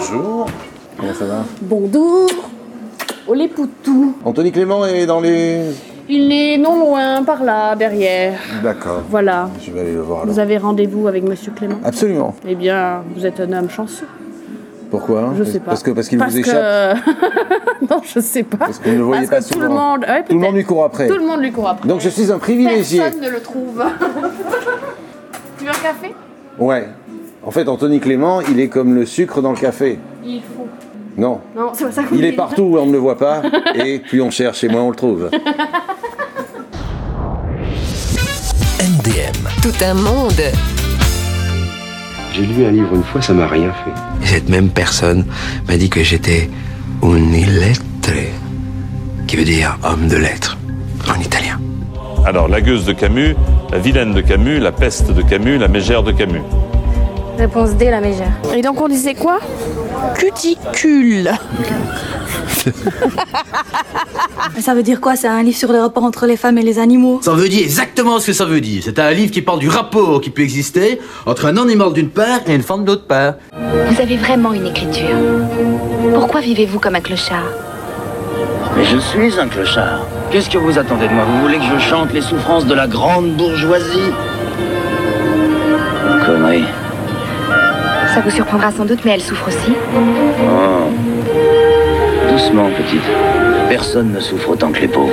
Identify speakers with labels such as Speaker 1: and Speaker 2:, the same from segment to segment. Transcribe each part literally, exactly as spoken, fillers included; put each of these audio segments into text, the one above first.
Speaker 1: Bonjour. Comment ça va?
Speaker 2: Bonjour. Olé poutou.
Speaker 1: Anthony Clément est dans les...
Speaker 2: Il est non loin, par là, derrière.
Speaker 1: D'accord.
Speaker 2: Voilà.
Speaker 1: Je vais aller le voir alors.
Speaker 2: Vous avez rendez-vous avec Monsieur Clément?
Speaker 1: Absolument.
Speaker 2: Eh bien, vous êtes un homme chanceux.
Speaker 1: Pourquoi?
Speaker 2: Je sais pas.
Speaker 1: Parce que parce qu'il
Speaker 2: parce
Speaker 1: vous
Speaker 2: que...
Speaker 1: échappe.
Speaker 2: Non, je sais pas.
Speaker 1: Parce que vous ne le voyez
Speaker 2: parce
Speaker 1: pas
Speaker 2: que
Speaker 1: souvent.
Speaker 2: Tout le monde, ouais,
Speaker 1: tout le monde lui court après.
Speaker 2: Tout le monde lui court après.
Speaker 1: Donc je suis un privilégié.
Speaker 2: Personne ne le trouve. Tu veux un café?
Speaker 1: Ouais. En fait, Anthony Clément, il est comme le sucre dans le café.
Speaker 2: Il faut.
Speaker 1: Non.
Speaker 2: Non, c'est pas ça qu'on
Speaker 1: Il est
Speaker 2: dit.
Speaker 1: partout où on ne le voit pas, et plus on cherche, et moins on le trouve.
Speaker 3: M D M. Tout un monde.
Speaker 4: J'ai lu un livre une fois, ça m'a rien fait.
Speaker 3: Cette même personne m'a dit que j'étais un illettré, qui veut dire homme de lettres, en italien.
Speaker 5: Alors, la gueuse de Camus, la vilaine de Camus, la peste de Camus, la mégère de Camus.
Speaker 6: Réponse D, la mégère.
Speaker 2: Et donc on disait quoi? Cuticule.
Speaker 6: Ça veut dire quoi? C'est un livre sur le rapport entre les femmes et les animaux?
Speaker 7: Ça veut dire exactement ce que ça veut dire. C'est un livre qui parle du rapport qui peut exister entre un animal d'une part et une femme d'autre part.
Speaker 8: Vous avez vraiment une écriture. Pourquoi vivez-vous comme un clochard?
Speaker 9: Mais je suis un clochard. Qu'est-ce que vous attendez de moi? Vous voulez que je chante les souffrances de la grande bourgeoisie? Connerie.
Speaker 8: Ça vous surprendra sans doute, mais elle souffre aussi.
Speaker 9: Oh. Doucement, petite. Personne ne souffre autant que les pauvres.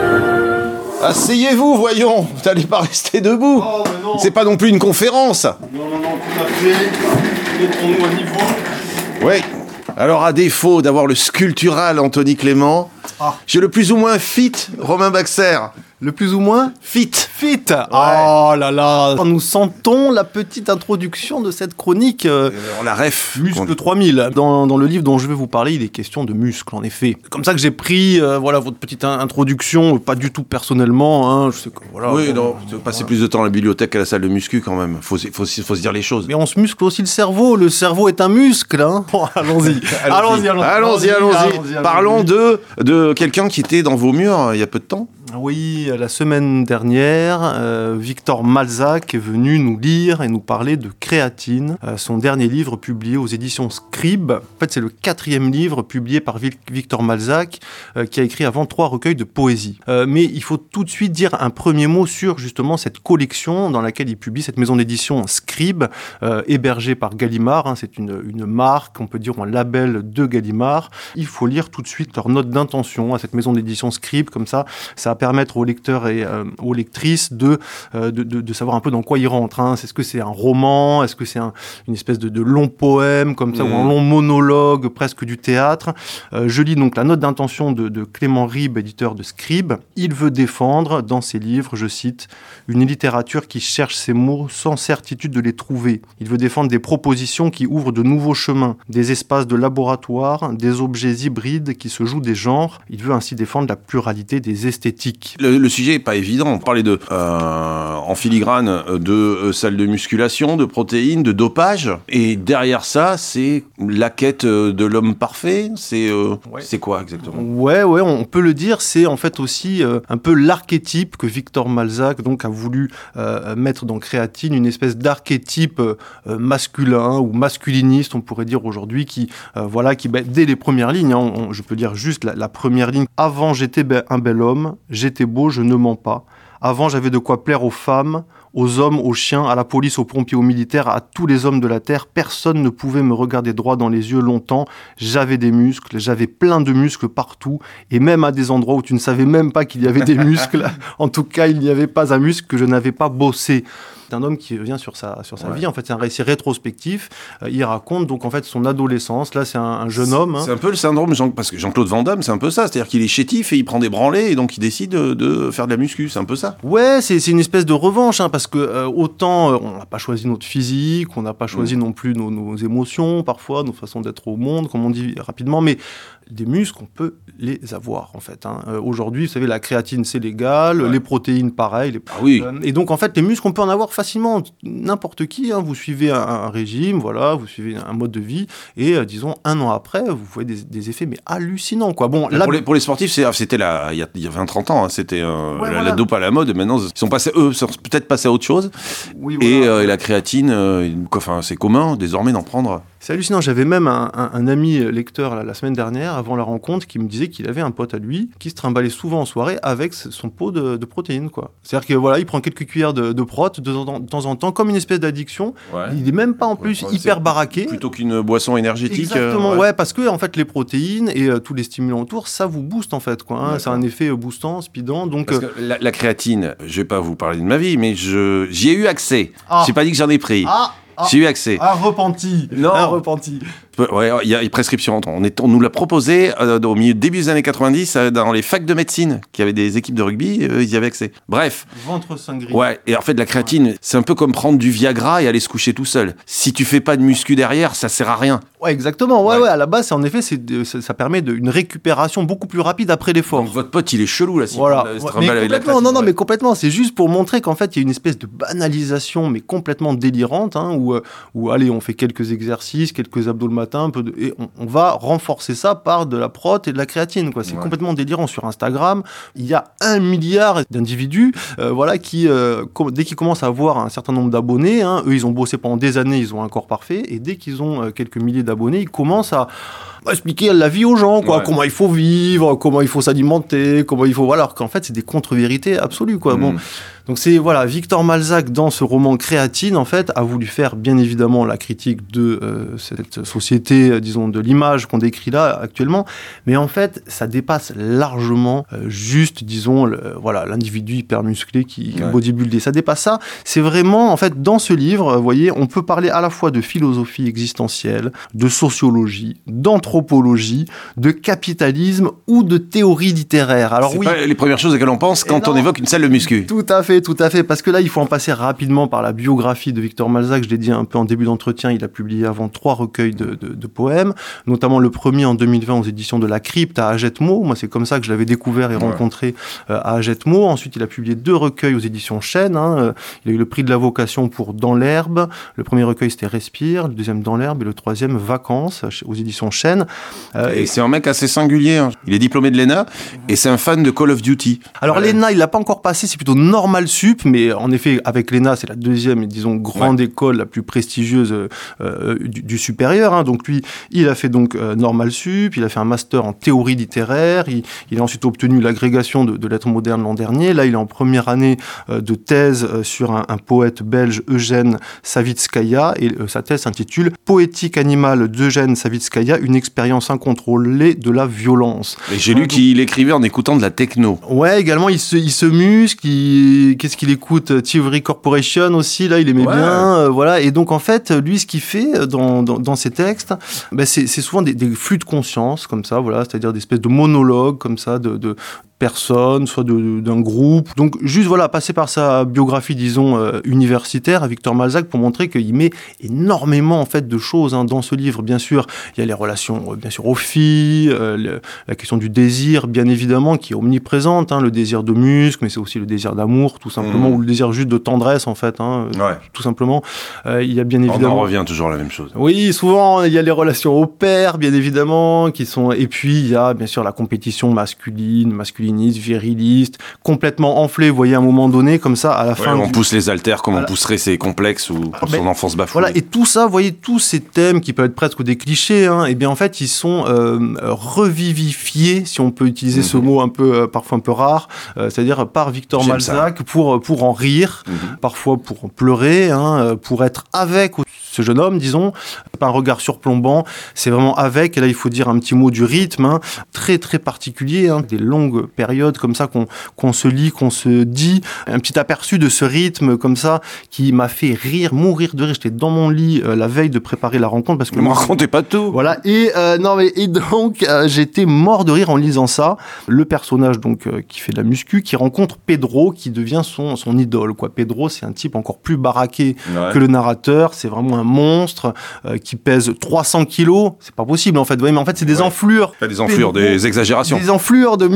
Speaker 1: Asseyez-vous, voyons. Vous n'allez pas rester debout.
Speaker 10: Oh, mais non.
Speaker 1: C'est pas non plus une conférence.
Speaker 10: Non, non, non, tout à fait. Mettons-nous à niveau.
Speaker 1: Oui. Alors, à défaut d'avoir le sculptural Anthony Clément,
Speaker 10: ah.
Speaker 1: j'ai le plus ou moins fit Romain Baxer.
Speaker 10: Le plus ou moins
Speaker 1: fit.
Speaker 10: Fit. Ouais. Oh là là. Nous sentons la petite introduction de cette chronique. Euh,
Speaker 1: On la ref.
Speaker 10: Muscle trois mille. Dans, dans le livre dont je vais vous parler, il est question de muscles, en effet. C'est comme ça que j'ai pris euh, voilà, votre petite introduction, pas du tout personnellement. Hein, je sais que, voilà,
Speaker 1: oui,
Speaker 10: bon,
Speaker 1: non,
Speaker 10: voilà.
Speaker 1: passer plus de temps à la bibliothèque qu'à la salle de muscu quand même. Faut, faut, faut, faut se dire les choses.
Speaker 10: Mais on se muscle aussi le cerveau. Le cerveau est un muscle. Hein. Bon, allons-y.
Speaker 1: allons-y, allons-y, allons-y, allons-y, allons-y. Parlons de, de quelqu'un qui était dans vos murs il y a peu de temps.
Speaker 10: Oui, la semaine dernière, euh, Victor Malzac est venu nous lire et nous parler de Créatine, euh, son dernier livre publié aux éditions Scribe. En fait, c'est le quatrième livre publié par Victor Malzac, euh, qui a écrit avant trois recueils de poésie. Euh, mais il faut tout de suite dire un premier mot sur justement cette collection dans laquelle il publie, cette maison d'édition Scribe, euh, hébergée par Gallimard. Hein, c'est une, une marque, on peut dire un label de Gallimard. Il faut lire tout de suite leur note d'intention à cette maison d'édition Scribe, comme ça, ça va permettre aux lecteurs et euh, aux lectrices de, euh, de, de, de savoir un peu dans quoi ils rentrent. Hein. Est-ce que c'est un roman? Est-ce que c'est un, une espèce de, de long poème comme ça, mmh. ou un long monologue, presque du théâtre? euh, Je lis donc la note d'intention de, de Clément Ribes, éditeur de Scribe. Il veut défendre dans ses livres, je cite, une littérature qui cherche ses mots sans certitude de les trouver. Il veut défendre des propositions qui ouvrent de nouveaux chemins, des espaces de laboratoire, des objets hybrides qui se jouent des genres. Il veut ainsi défendre la pluralité des esthétiques.
Speaker 1: Le, le sujet n'est pas évident. On parlait de, euh, en filigrane de euh, salles de musculation, de protéines, de dopage. Et derrière ça, c'est la quête de l'homme parfait. C'est, euh, ouais. c'est quoi exactement?
Speaker 10: Ouais, ouais, on peut le dire. C'est en fait aussi euh, un peu l'archétype que Victor Malzac donc, a voulu euh, mettre dans Créatine, une espèce d'archétype euh, masculin ou masculiniste, on pourrait dire aujourd'hui, qui, euh, voilà, qui bah, dès les premières lignes, hein, on, je peux dire juste la, la première ligne. Avant, j'étais un bel homme, j'étais beau, je ne mens pas. Avant, j'avais de quoi plaire aux femmes, aux hommes, aux chiens, à la police, aux pompiers, aux militaires, à tous les hommes de la terre. Personne ne pouvait me regarder droit dans les yeux longtemps. J'avais des muscles, j'avais plein de muscles partout, et même à des endroits où tu ne savais même pas qu'il y avait des muscles. En tout cas, il n'y avait pas un muscle que je n'avais pas bossé. C'est un homme qui revient sur sa, sur sa ouais. vie. En fait, c'est un récit rétrospectif. Euh, il raconte donc en fait son adolescence. Là, c'est un, un jeune
Speaker 1: c'est,
Speaker 10: homme. Hein.
Speaker 1: C'est un peu le syndrome Jean, parce que Jean-Claude Van Damme, c'est un peu ça. C'est-à-dire qu'il est chétif et il prend des branlées et donc il décide de, de faire de la muscu. C'est un peu ça.
Speaker 10: Ouais, c'est, c'est une espèce de revanche, hein, parce que euh, autant euh, on n'a pas choisi notre physique, on n'a pas choisi mmh. non plus nos, nos émotions, parfois nos façons d'être au monde, comme on dit rapidement, mais des muscles, on peut les avoir, en fait. Hein. Euh, aujourd'hui, vous savez, la créatine, c'est légal, ouais. les protéines, pareil. Les...
Speaker 1: Ah oui.
Speaker 10: Euh, et donc, en fait, les muscles, on peut en avoir facilement. facilement n'importe qui, hein, vous suivez un, un régime, voilà, vous suivez un mode de vie, et euh, disons un an après, vous voyez des, des effets mais hallucinants, quoi. Bon, là,
Speaker 1: pour, les, pour les sportifs, c'est, c'était là, il y a, il y a vingt trente ans, hein, c'était euh,
Speaker 10: ouais,
Speaker 1: la,
Speaker 10: voilà.
Speaker 1: la dope à la mode, maintenant ils sont passés, eux, sont peut-être passés à autre chose,
Speaker 10: oui, voilà.
Speaker 1: et, euh, et la créatine, euh, enfin, c'est commun désormais d'en prendre.
Speaker 10: C'est hallucinant, j'avais même un, un, un ami lecteur là, la semaine dernière, avant la rencontre, qui me disait qu'il avait un pote à lui qui se trimballait souvent en soirée avec son pot de, de protéines, quoi. C'est-à-dire que voilà, il prend quelques cuillères de, de prot de, de, de temps en temps, comme une espèce d'addiction. Ouais. Il est même pas en plus ouais, hyper baraqué.
Speaker 1: Plutôt qu'une boisson énergétique.
Speaker 10: Exactement,
Speaker 1: euh, ouais.
Speaker 10: ouais, parce que en fait les protéines et euh, tous les stimulants autour, ça vous booste en fait, quoi. Hein, c'est un effet boostant, speedant. Donc
Speaker 1: parce que la, la créatine, je vais pas vous parler de ma vie, mais je j'y ai eu accès. Ah. J'ai pas dit que j'en ai pris.
Speaker 10: Ah. Ah,
Speaker 1: j'ai eu accès.
Speaker 10: Un repenti.
Speaker 1: Non.
Speaker 10: Un repenti.
Speaker 1: Ouais, il y a une prescription. On, est, on nous l'a proposé euh, au milieu début des années quatre-vingt-dix euh, dans les facs de médecine qui avaient des équipes de rugby, euh, ils y avaient accès. Bref.
Speaker 10: Ventre cinglé.
Speaker 1: Ouais. Et en fait, la créatine, ouais. c'est un peu comme prendre du Viagra et aller se coucher tout seul. Si tu fais pas de muscu derrière, ça sert à rien.
Speaker 10: Ouais, exactement. Ouais, ouais. ouais à la base, c'est en effet, c'est de, ça, ça permet de, une récupération beaucoup plus rapide après l'effort.
Speaker 1: Donc votre pote, il est chelou là. Si
Speaker 10: voilà.
Speaker 1: ouais,
Speaker 10: mais
Speaker 1: avec la
Speaker 10: non, non, non, ouais. mais complètement. C'est juste pour montrer qu'en fait, il y a une espèce de banalisation, mais complètement délirante, hein, où, où allez, on fait quelques exercices, quelques abdos le matin, un peu de, et on, on va renforcer ça par de la prot et de la créatine, quoi. C'est ouais. complètement délirant. Sur Instagram, il y a un milliard d'individus, euh, voilà, qui, euh, com- dès qu'ils commencent à avoir un certain nombre d'abonnés, hein, eux, ils ont bossé pendant des années, ils ont un corps parfait, et dès qu'ils ont euh, quelques milliers d'abonnés, ils commencent à expliquer la vie aux gens, quoi, ouais. comment il faut vivre, comment il faut s'alimenter, comment il faut, voilà, alors qu'en fait, c'est des contre-vérités absolues, quoi. Mmh. Bon. Donc c'est, voilà, Victor Malzac, dans ce roman Créatine, en fait, a voulu faire, bien évidemment, la critique de euh, cette société, euh, disons, de l'image qu'on décrit là, actuellement, mais en fait, ça dépasse largement euh, juste, disons, le, voilà, l'individu hyper musclé qui, qui ouais. bodybuildé. Ça dépasse ça. C'est vraiment, en fait, dans ce livre, vous voyez, on peut parler à la fois de philosophie existentielle, de sociologie, d'anthropologie, de capitalisme ou de théorie littéraire. Alors
Speaker 1: c'est
Speaker 10: oui,
Speaker 1: pas les premières choses auxquelles on pense quand on évoque une salle de muscu.
Speaker 10: Tout à fait. Tout à fait, parce que là, il faut en passer rapidement par la biographie de Victor Malzac. Je l'ai dit un peu en début d'entretien, il a publié avant trois recueils de, de, de poèmes, notamment le premier en deux mille vingt aux éditions de La Crypte à Agetmo. Moi, c'est comme ça que je l'avais découvert et ouais. rencontré euh, à Agetmo. Ensuite, il a publié deux recueils aux éditions Chêne. Hein. Il a eu le prix de la vocation pour Dans l'herbe. Le premier recueil, c'était Respire, le deuxième Dans l'herbe, et le troisième Vacances aux éditions Chêne.
Speaker 1: Euh, et, et c'est un mec assez singulier. Hein. Il est diplômé de l'E N A et c'est un fan de Call of Duty.
Speaker 10: Alors, ouais. l'E N A, il l'a pas encore passé, c'est plutôt Normal Sup, mais en effet, avec l'E N A, c'est la deuxième, disons, grande ouais. école la plus prestigieuse euh, du, du supérieur. Hein. Donc lui, il a fait donc euh, Normal Sup, il a fait un master en théorie littéraire, il, il a ensuite obtenu l'agrégation de, de lettres modernes l'an dernier. Là, il est en première année euh, de thèse euh, sur un, un poète belge, Eugène Savitskaya, et euh, sa thèse s'intitule « Poétique animale d'Eugène Savitskaya, une expérience incontrôlée de la violence ».
Speaker 1: Et j'ai lu donc, qu'il écrivait en écoutant de la techno.
Speaker 10: Ouais, également, il se, il se muscle, il... qu'est-ce qu'il écoute Thievery Corporation aussi, là, il aimait ouais. bien, euh, voilà. Et donc, en fait, lui, ce qu'il fait dans, dans, dans ses textes, ben, c'est, c'est souvent des, des flux de conscience, comme ça, voilà, c'est-à-dire des espèces de monologues, comme ça, de, de personnes, soit de, de, d'un groupe. Donc, juste, voilà, passer par sa biographie, disons, euh, universitaire, à Victor Malzac, pour montrer qu'il met énormément, en fait, de choses hein, dans ce livre. Bien sûr, il y a les relations, euh, bien sûr, aux filles, euh, le, la question du désir, bien évidemment, qui est omniprésente, hein, le désir de muscle, mais c'est aussi le désir d'amour, tout simplement, mmh. ou le désir juste de tendresse, en fait, hein, ouais. tout simplement. Euh, il y a bien évidemment...
Speaker 1: On en revient toujours à la même chose.
Speaker 10: Oui, souvent, il y a les relations au pair, bien évidemment, qui sont... Et puis, il y a, bien sûr, la compétition masculine, masculiniste, viriliste, complètement enflée, vous voyez, à un moment donné, comme ça, à la ouais, fin...
Speaker 1: On
Speaker 10: du...
Speaker 1: pousse les haltères comme voilà. on pousserait ses complexes ou ah, son ben, enfance bafouée.
Speaker 10: Voilà, et tout ça, vous voyez, tous ces thèmes qui peuvent être presque des clichés, hein, et bien, en fait, ils sont euh, revivifiés, si on peut utiliser mmh. ce mot un peu, euh, parfois un peu rare, euh, c'est-à-dire par Victor J'aime Malzac, pour, pour en rire, mmh. parfois pour pleurer, hein, pour être avec ce jeune homme, disons, pas un regard surplombant, c'est vraiment avec, et là il faut dire un petit mot du rythme, hein, très très particulier, hein, des longues périodes comme ça qu'on, qu'on se lit, qu'on se dit, un petit aperçu de ce rythme comme ça qui m'a fait rire, mourir de rire, j'étais dans mon lit euh, la veille de préparer la rencontre, parce que...
Speaker 1: Ne me racontez pas tout.
Speaker 10: Voilà, et, euh, non, mais, et donc euh, j'étais mort de rire en lisant ça, le personnage donc euh, qui fait de la muscu, qui rencontre Pedro, qui devient son, son idole, quoi. Pedro, c'est un type encore plus baraqué ouais. que le narrateur, c'est vraiment un monstre euh, qui pèse trois cents kilos, c'est pas possible en fait, vous voyez, mais en fait c'est des ouais. enflures.
Speaker 1: Pas des enflures, Pedro, des exagérations.
Speaker 10: Des enflures de muscles, oui.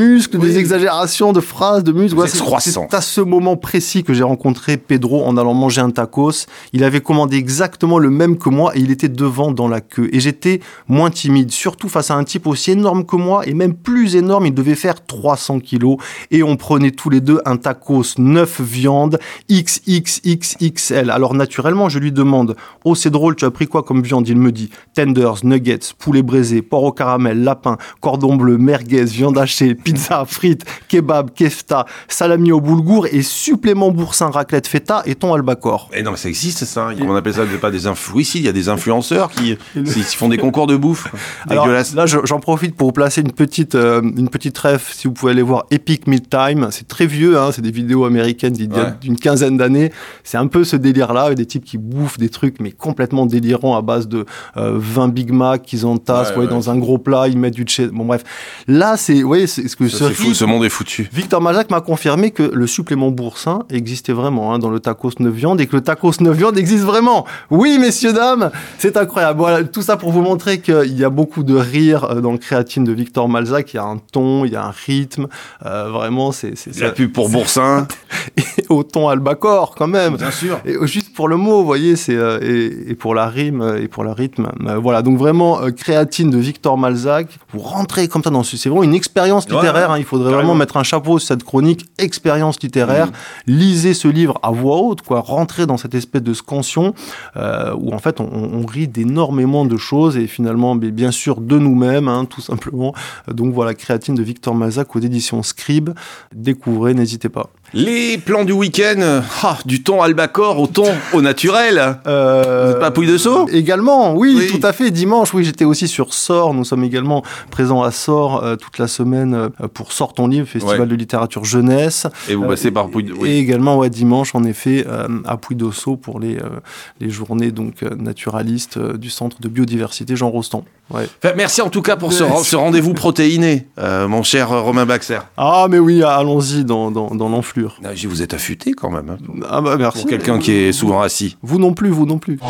Speaker 10: des exagérations de phrases, de musique. Ouais, c'est,
Speaker 1: croissant.
Speaker 10: c'est à ce moment précis que j'ai rencontré Pedro en allant manger un tacos. Il avait commandé exactement le même que moi et il était devant dans la queue. Et j'étais moins timide, surtout face à un type aussi énorme que moi et même plus énorme. Il devait faire trois cents kilos et on prenait tous les deux un tacos neuf viandes X X X X L. Alors naturellement, je lui demande « Oh, c'est drôle, tu as pris quoi comme viande ?» Il me dit « Tenders, nuggets, poulet braisé, porc au caramel, lapin, cordon bleu, merguez, viande hachée, pizza, frites, kebab, kefta, salami au boulgour et supplément boursin, raclette feta et thon albacore. »
Speaker 1: Et non, mais ça existe, ça. On appelle ça pas des influenceurs. Oui, si, il y a des influenceurs qui, qui font des concours de bouffe.
Speaker 10: Alors là, je, j'en profite pour vous placer une petite, euh, une petite ref. Si vous pouvez aller voir Epic Meal Time, c'est très vieux, hein, c'est des vidéos américaines d'il y a ouais. d'une quinzaine d'années. C'est un peu ce délire-là, des types qui bouffent des trucs, mais complètement délirants à base de euh, vingt Big Mac qu'ils entassent ouais, ouais, dans un gros plat, ils mettent du cheese. Bon, bref. Là, c'est, ouais, c'est ce que
Speaker 1: ça, ce, c'est fou, ce monde est foutu.
Speaker 10: Victor Malzac m'a confirmé que le supplément boursin existait vraiment hein, dans le tacos neuf viandes et que le tacos neuf viandes existe vraiment. Oui, messieurs, dames, c'est incroyable. Voilà, tout ça pour vous montrer qu'il y a beaucoup de rire dans le créatine de Victor Malzac. Il y a un ton, il y a un rythme. Euh, vraiment, c'est, c'est
Speaker 1: la
Speaker 10: ça.
Speaker 1: Pub pour boursin.
Speaker 10: Et au ton albacore, quand même.
Speaker 1: Bien sûr.
Speaker 10: Et juste pour le mot, vous voyez, c'est euh, et, et pour la rime et pour le rythme. Euh, voilà, donc vraiment euh, créatine de Victor Malzac. Vous rentrez comme ça dans ce, c'est vraiment une expérience littéraire. Ouais, hein, il faudrait carrément. vraiment mettre un chapeau sur cette chronique expérience littéraire. Mmh. Lisez ce livre à voix haute, quoi. Rentrez dans cette espèce de scansion euh, où en fait on, on rit d'énormément de choses et finalement, bien sûr, de nous-mêmes, hein, tout simplement. Donc voilà, créatine de Victor Malzac aux éditions Scribe. Découvrez, n'hésitez pas.
Speaker 1: Les plans du week-end, ah, du thon albacore au thon au naturel. Euh, Vous n'êtes pas à Pouille-de-Sceaux ?
Speaker 10: Également, oui, oui, tout à fait. Dimanche, oui, j'étais aussi sur Sort. Nous sommes également présents à Sort euh, toute la semaine euh, pour Sort ton livre, festival ouais. de littérature jeunesse.
Speaker 1: Et vous passez euh, par Pouille.
Speaker 10: Oui. Et également, ouais, dimanche, en effet, euh, à Pouille-de-Sceaux pour les euh, les journées donc euh, naturalistes euh, du centre de biodiversité Jean Rostand. Ouais.
Speaker 1: Enfin, merci en tout cas pour ce, ce rendez-vous protéiné, euh, mon cher Romain Baxer.
Speaker 10: Ah, mais oui, allons-y dans dans, dans l'enflure.
Speaker 1: Ah, vous êtes affûté quand même. Hein, pour,
Speaker 10: ah bah merci.
Speaker 1: Pour quelqu'un qui est souvent assis.
Speaker 10: Vous non plus, vous non plus.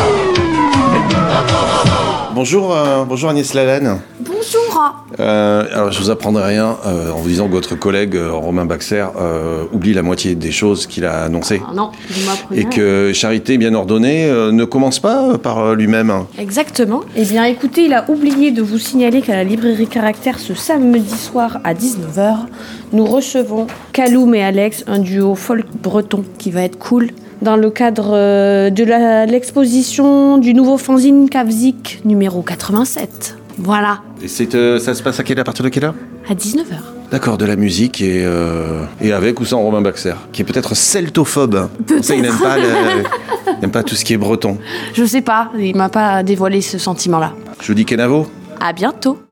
Speaker 1: Bonjour, euh, bonjour Agnès Lalanne.
Speaker 2: Bonjour.
Speaker 1: Euh, alors je vous apprendrai rien euh, en vous disant que votre collègue euh, Romain Baxer euh, oublie la moitié des choses qu'il a annoncées.
Speaker 2: Ah non, vous m'apprenez.
Speaker 1: Et que Charité bien ordonnée euh, ne commence pas par euh, lui-même.
Speaker 2: Exactement. Eh bien écoutez, il a oublié de vous signaler qu'à la librairie Caractère ce samedi soir à dix-neuf heures, nous recevons Kaloum et Alex, un duo folk breton qui va être cool. Dans le cadre euh, de la, l'exposition du nouveau fanzine Kavzik numéro quatre-vingt-sept. Voilà.
Speaker 1: Et c'est, euh, ça se passe à, quelle, à partir de quelle heure ?
Speaker 2: À dix-neuf heures.
Speaker 1: D'accord, de la musique et, euh, et avec ou sans Romain Baxer, qui est peut-être celtophobe.
Speaker 2: Peut-être.
Speaker 1: Ça, il n'aime pas, le, il n'aime pas tout ce qui est breton.
Speaker 2: Je sais pas, il m'a pas dévoilé ce sentiment-là.
Speaker 1: Je vous dis Kenavo.
Speaker 2: À bientôt.